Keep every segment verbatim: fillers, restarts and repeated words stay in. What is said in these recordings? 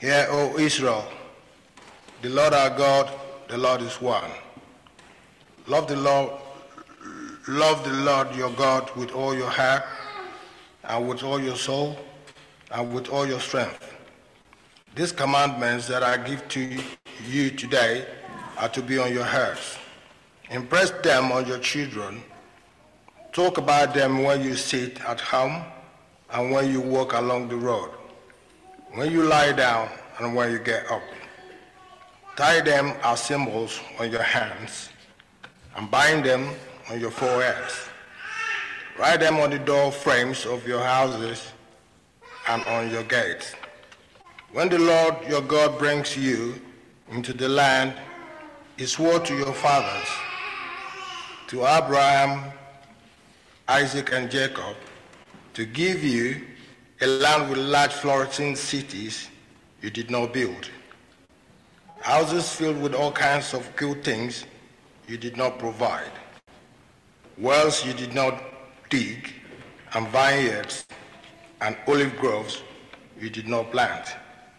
Hear, O Israel, the Lord our God, the Lord is one. Love the Lord, love the Lord your God with all your heart, and with all your soul, and with all your strength. These commandments that I give to you today are to be on your hearts. Impress them on your children. Talk about them when you sit at home and when you walk along the road, when you lie down and when you get up. Tie them as symbols on your hands and bind them on your foreheads. Write them on the door frames of your houses and on your gates. When the Lord your God brings you into the land he swore to your fathers, to Abraham, Isaac, and Jacob, to give you a land with large flourishing cities you did not build, houses filled with all kinds of good things you did not provide, wells you did not dig, and vineyards and olive groves you did not plant.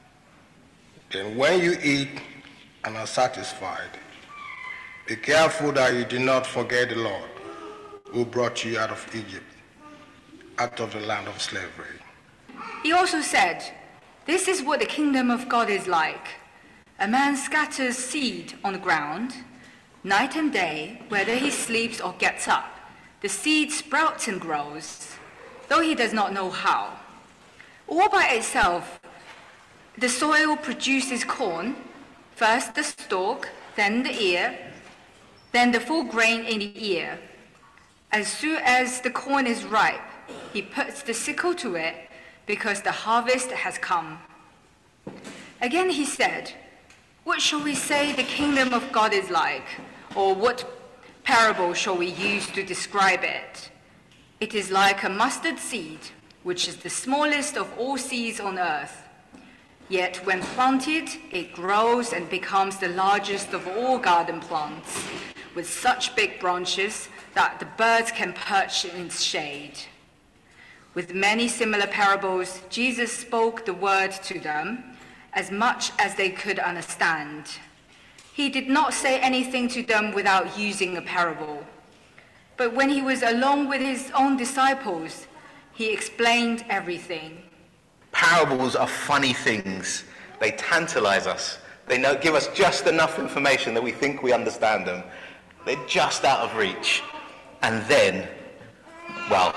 Then when you eat and are satisfied, be careful that you do not forget the Lord who brought you out of Egypt, out of the land of slavery. He also said, "This is what the kingdom of God is like. A man scatters seed on the ground. Night and day, whether he sleeps or gets up, the seed sprouts and grows, though he does not know how. All by itself, the soil produces corn, first the stalk, then the ear, then the full grain in the ear. As soon as the corn is ripe, he puts the sickle to it, because the harvest has come." Again he said, "What shall we say the kingdom of God is like? Or what parable shall we use to describe it? It is like a mustard seed, which is the smallest of all seeds on earth. Yet when planted, it grows and becomes the largest of all garden plants, with such big branches that the birds can perch in its shade." With many similar parables, Jesus spoke the word to them, as much as they could understand. He did not say anything to them without using a parable. But when he was alone with his own disciples, he explained everything. Parables are funny things. They tantalize us. They know, give us just enough information that we think we understand them. They're just out of reach. And then, well,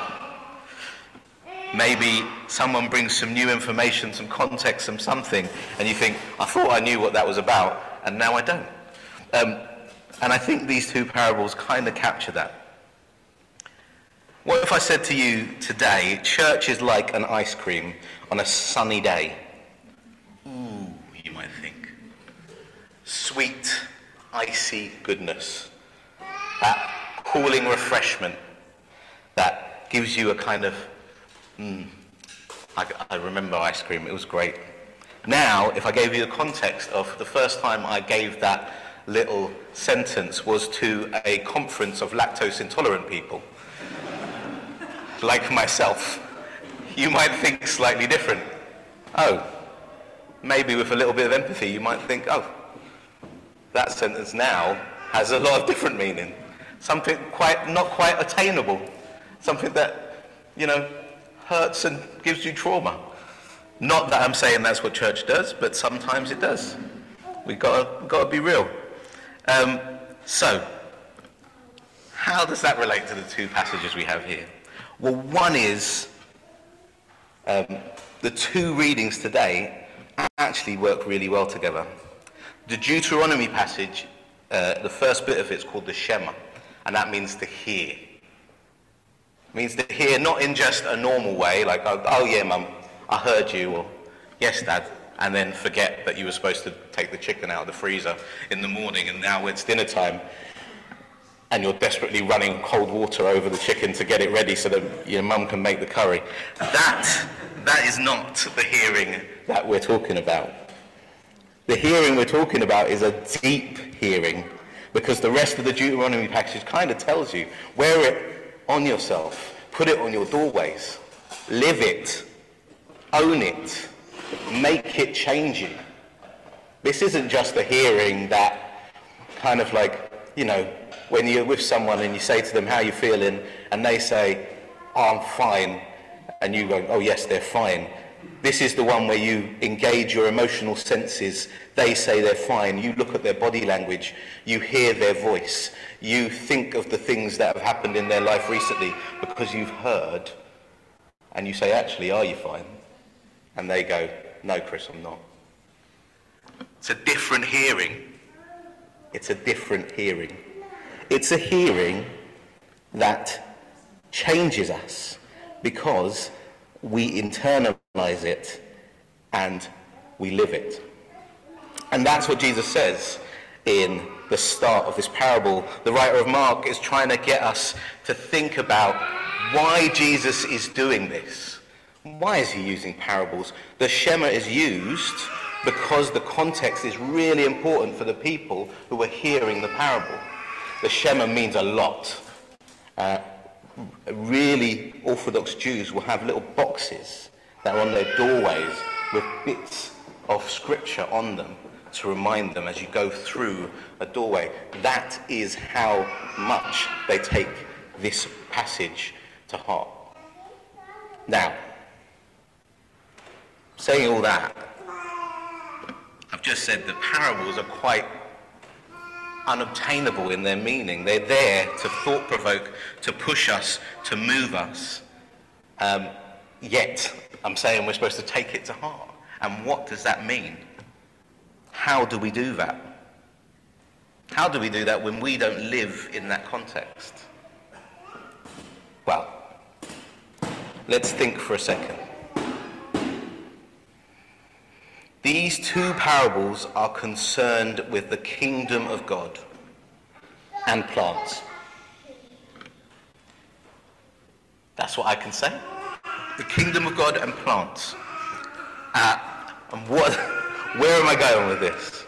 maybe someone brings some new information, some context, some something, and you think, I thought I knew what that was about, and now I don't. Um, and I think these two parables kind of capture that. What if I said to you today, church is like an ice cream on a sunny day? Ooh, you might think. Sweet, icy goodness. That cooling refreshment that gives you a kind of, mm, I, I remember ice cream, it was great. Now, if I gave you the context of the first time I gave that little sentence was to a conference of lactose intolerant people, like myself, you might think slightly different. Oh, maybe with a little bit of empathy, you might think, oh, that sentence now has a lot of different meaning. Something quite, not quite attainable. Something that, you know, hurts and gives you trauma. Not that I'm saying that's what church does, but sometimes it does. We've got to be real. Um, so, how does that relate to the two passages we have here? Well, one is um, the two readings today actually work really well together. The Deuteronomy passage, uh, the first bit of it is called the Shema, and that means to hear. It means to hear not in just a normal way, like, oh, oh yeah, Mum, I heard you, or yes, Dad, and then forget that you were supposed to take the chicken out of the freezer in the morning and now it's dinner time and you're desperately running cold water over the chicken to get it ready so that your mum can make the curry. That, that is not the hearing that we're talking about. The hearing we're talking about is a deep hearing, because the rest of the Deuteronomy passage kind of tells you, wear it on yourself, put it on your doorways, live it, own it, make it change you. This isn't just a hearing that kind of like, you know, when you're with someone and you say to them, how you feeling? And they say, oh, I'm fine. And you go, oh yes, they're fine. This is the one where you engage your emotional senses. They say they're fine. You look at their body language. You hear their voice. You think of the things that have happened in their life recently because you've heard. And you say, actually, are you fine? And they go, no, Chris, I'm not. It's a different hearing. It's a different hearing. It's a hearing that changes us because we internalize it and we live it. And that's what Jesus says in the start of this parable. The writer of Mark is trying to get us to think about why Jesus is doing this. Why is he using parables? The Shema is used because the context is really important for the people who are hearing the parable. The Shema means a lot. Uh, really Orthodox Jews will have little boxes that are on their doorways with bits of scripture on them to remind them as you go through a doorway. That is how much they take this passage to heart. Now, saying all that, I've just said that parables are quite unobtainable in their meaning. They're there to thought-provoke, to push us, to move us. Um, yet, I'm saying we're supposed to take it to heart. And what does that mean? How do we do that? How do we do that when we don't live in that context? Well, let's think for a second. These two parables are concerned with the kingdom of God and plants. That's what I can say. The kingdom of God and plants. Uh, and what, where am I going with this?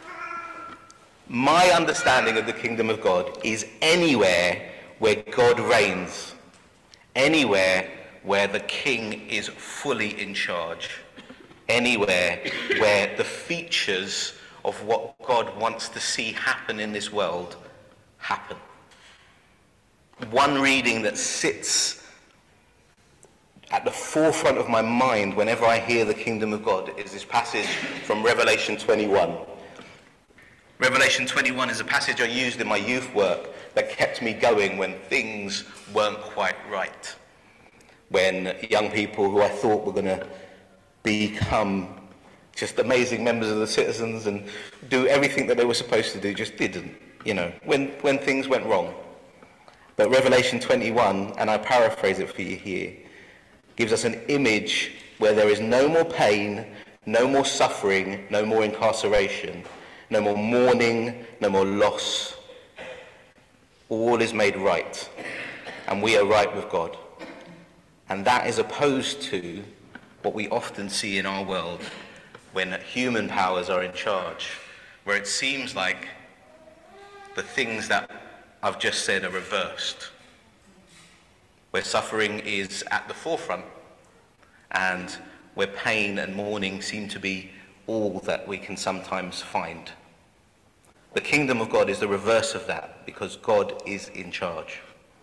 My understanding of the kingdom of God is anywhere where God reigns. Anywhere where the king is fully in charge. Anywhere where the features of what God wants to see happen in this world happen. One reading that sits at the forefront of my mind whenever I hear the kingdom of God is this passage from Revelation twenty-one. Revelation twenty-one is a passage I used in my youth work that kept me going when things weren't quite right. When young people who I thought were going to become just amazing members of the citizens and do everything that they were supposed to do just didn't, you know, when, when things went wrong. But Revelation twenty-one, and I paraphrase it for you here, gives us an image where there is no more pain, no more suffering, no more incarceration, no more mourning, no more loss. All is made right, and we are right with God. And that is opposed to what we often see in our world when human powers are in charge, where it seems like the things that I've just said are reversed, where suffering is at the forefront and where pain and mourning seem to be all that we can sometimes find. The kingdom of God is the reverse of that because God is in charge.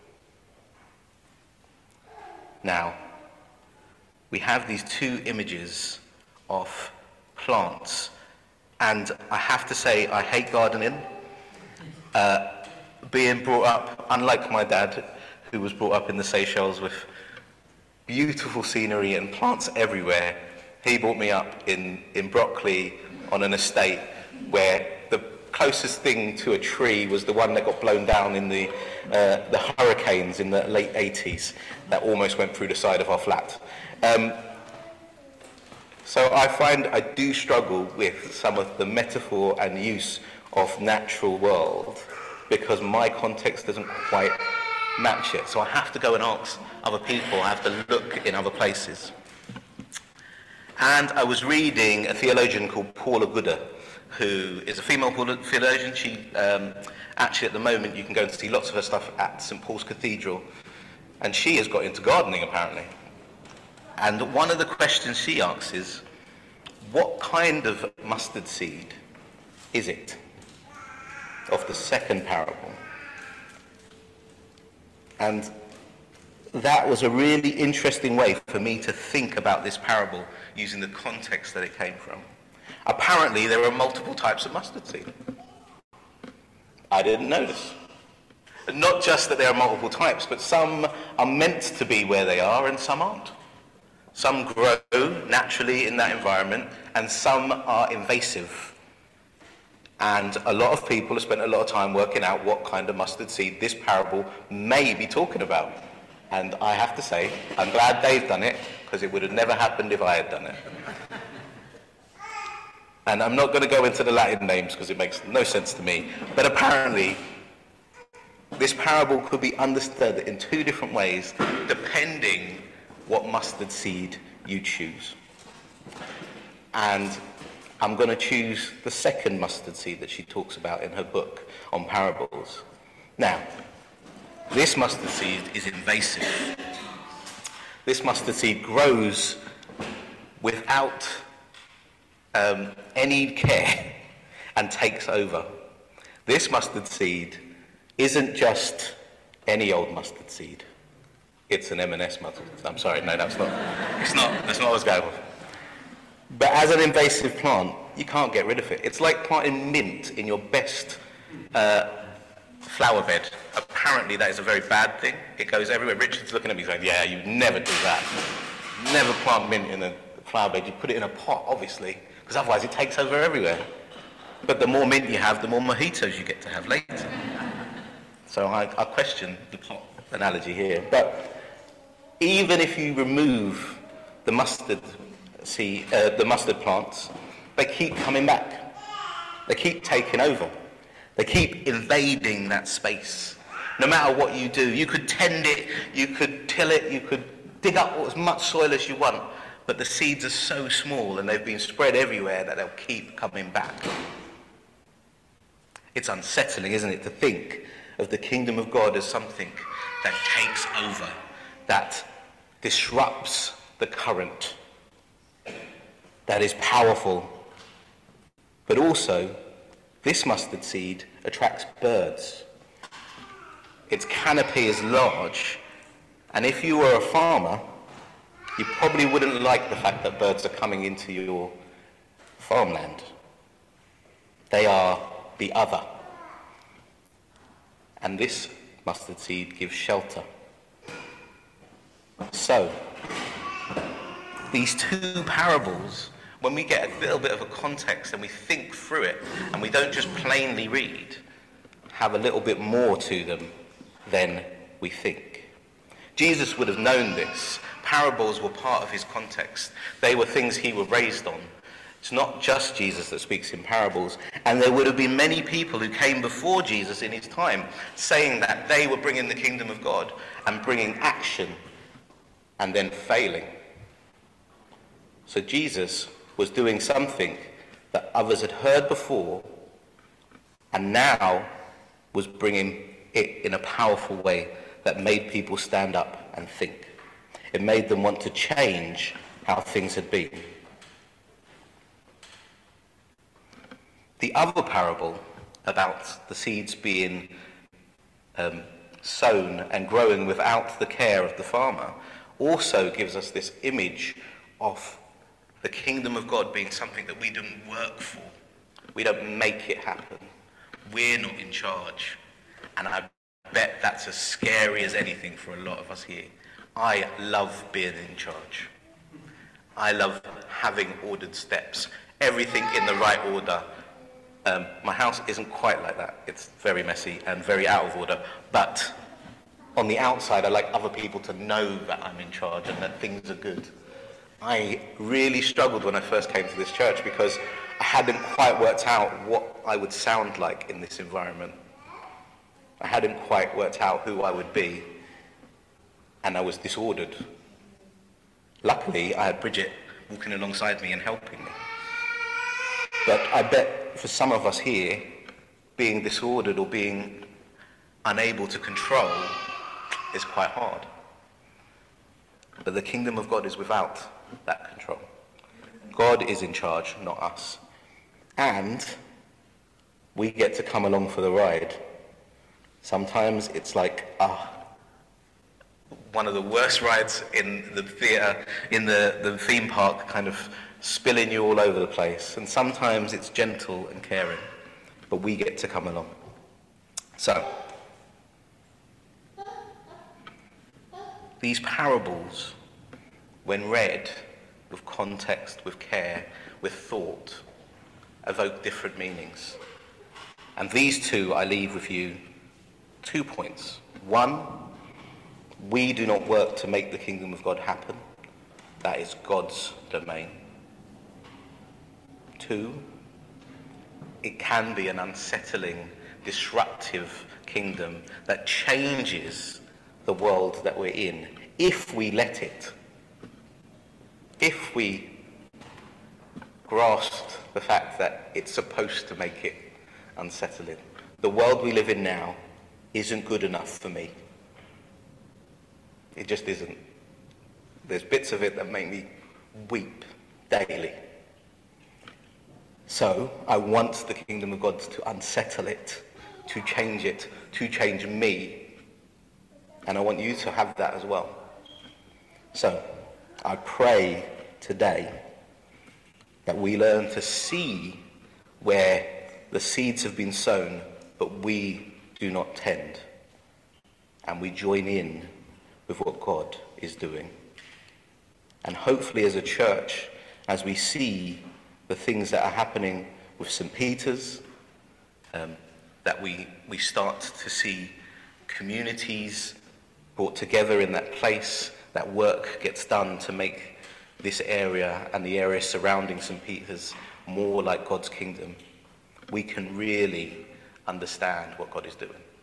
Now, we have these two images of plants, and I have to say I hate gardening. Uh, being brought up, unlike my dad, who was brought up in the Seychelles with beautiful scenery and plants everywhere, he brought me up in, in Brockley on an estate where the closest thing to a tree was the one that got blown down in the, uh, the hurricanes in the late eighties that almost went through the side of our flat. Um, so I find I do struggle with some of the metaphor and use of natural world because my context doesn't quite match it. So I have to go and ask other people, I have to look in other places. And I was reading a theologian called Paula Gooder, who is a female theologian. She um, actually at the moment you can go and see lots of her stuff at Saint Paul's Cathedral, and she has got into gardening apparently. And one of the questions she asks is, what kind of mustard seed is it of the second parable? And that was a really interesting way for me to think about this parable using the context that it came from. Apparently, there are multiple types of mustard seed. I didn't notice. Not just that there are multiple types, but some are meant to be where they are and some aren't. Some grow naturally in that environment and some are invasive. And a lot of people have spent a lot of time working out what kind of mustard seed this parable may be talking about. And I have to say, I'm glad they've done it, because it would have never happened if I had done it. And I'm not going to go into the Latin names because it makes no sense to me. But apparently, this parable could be understood in two different ways, depending what mustard seed you choose. And I'm going to choose the second mustard seed that she talks about in her book on parables. Now, this mustard seed is invasive. This mustard seed grows without um, any care and takes over. This mustard seed isn't just any old mustard seed. It's an M and S mustard. I'm sorry, no, that's not. It's not. That's not what I was going with. But as an invasive plant, you can't get rid of it. It's like planting mint in your best uh, flower bed. Apparently, that is a very bad thing. It goes everywhere. Richard's looking at me saying, "Yeah, you never do that. Never plant mint in a flower bed. You put it in a pot, obviously, because otherwise it takes over everywhere. But the more mint you have, the more mojitos you get to have later." So I, I question the pot analogy here. But even if you remove the mustard seed, uh, the mustard plants, they keep coming back. They keep taking over. They keep invading that space. No matter what you do, you could tend it, you could till it, you could dig up as much soil as you want, but the seeds are so small and they've been spread everywhere that they'll keep coming back. It's unsettling, isn't it, to think of the kingdom of God as something that takes over, that disrupts the current, that is powerful. But also, this mustard seed attracts birds. Its canopy is large, and if you were a farmer, you probably wouldn't like the fact that birds are coming into your farmland. They are the other. And this mustard seed gives shelter. So, these two parables, when we get a little bit of a context and we think through it, and we don't just plainly read, have a little bit more to them than we think. Jesus would have known this. Parables were part of his context. They were things he was raised on. It's not just Jesus that speaks in parables, and there would have been many people who came before Jesus in his time saying that they were bringing the kingdom of God and bringing action and then failing. So Jesus was doing something that others had heard before and now was bringing it in a powerful way that made people stand up and think. It made them want to change how things had been. The other parable about the seeds being um, sown and growing without the care of the farmer also gives us this image of the kingdom of God being something that we don't work for. We don't make it happen. We're not in charge. And I bet that's as scary as anything for a lot of us here. I love being in charge. I love having ordered steps, everything in the right order. Um, my house isn't quite like that. It's very messy and very out of order. But on the outside, I like other people to know that I'm in charge and that things are good. I really struggled when I first came to this church because I hadn't quite worked out what I would sound like in this environment. I hadn't quite worked out who I would be, and I was disordered. Luckily, I had Bridget walking alongside me and helping me. But I bet for some of us here, being disordered or being unable to control is quite hard. But the kingdom of God is without that control. God is in charge, not us. And we get to come along for the ride. Sometimes it's like, ah, one of the worst rides in the theatre, in the, the theme park, kind of spilling you all over the place. And sometimes it's gentle and caring, but we get to come along. So, these parables, when read with context, with care, with thought, evoke different meanings. And these two, I leave with you two points. One, we do not work to make the kingdom of God happen. That is God's domain. Two, it can be an unsettling, disruptive kingdom that changes the world that we're in, if we let it. If we grasp the fact that it's supposed to make it unsettling. The world we live in now isn't good enough for me. It just isn't. There's bits of it that make me weep daily. So I want the kingdom of God to unsettle it, to change it, to change me. And I want you to have that as well. So I pray today that we learn to see where the seeds have been sown, but we do not tend. And we join in with what God is doing. And hopefully as a church, as we see the things that are happening with Saint Peter's, um, that we, we start to see communities brought together in that place, that work gets done to make this area and the area surrounding Saint Peter's more like God's kingdom, we can really understand what God is doing.